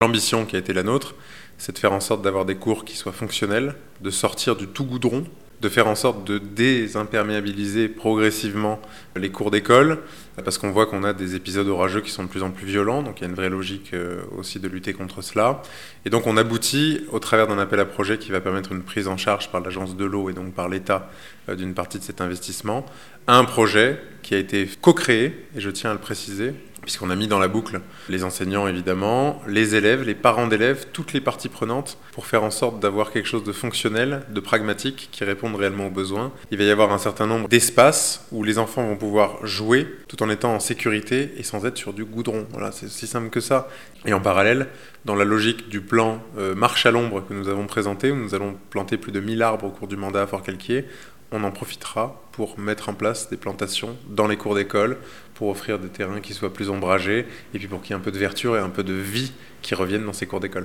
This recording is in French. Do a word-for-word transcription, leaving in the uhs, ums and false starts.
L'ambition qui a été la nôtre, c'est de faire en sorte d'avoir des cours qui soient fonctionnels, de sortir du tout goudron, de faire en sorte de désimperméabiliser progressivement les cours d'école, parce qu'on voit qu'on a des épisodes orageux qui sont de plus en plus violents, donc il y a une vraie logique aussi de lutter contre cela. Et donc on aboutit, au travers d'un appel à projet qui va permettre une prise en charge par l'agence de l'eau et donc par l'État d'une partie de cet investissement, à un projet qui a été co-créé, et je tiens à le préciser, puisqu'on a mis dans la boucle les enseignants évidemment, les élèves, les parents d'élèves, toutes les parties prenantes pour faire en sorte d'avoir quelque chose de fonctionnel, de pragmatique, qui réponde réellement aux besoins. Il va y avoir un certain nombre d'espaces où les enfants vont pouvoir jouer tout en étant en sécurité et sans être sur du goudron. Voilà, c'est aussi simple que ça. Et en parallèle, dans la logique du plan euh, Marche à l'ombre que nous avons présenté, où nous allons planter plus de mille arbres au cours du mandat à Forcalquier, on en profitera pour mettre en place des plantations dans les cours d'école, pour offrir des terrains qui soient plus ombragés, et puis pour qu'il y ait un peu de verdure et un peu de vie qui reviennent dans ces cours d'école.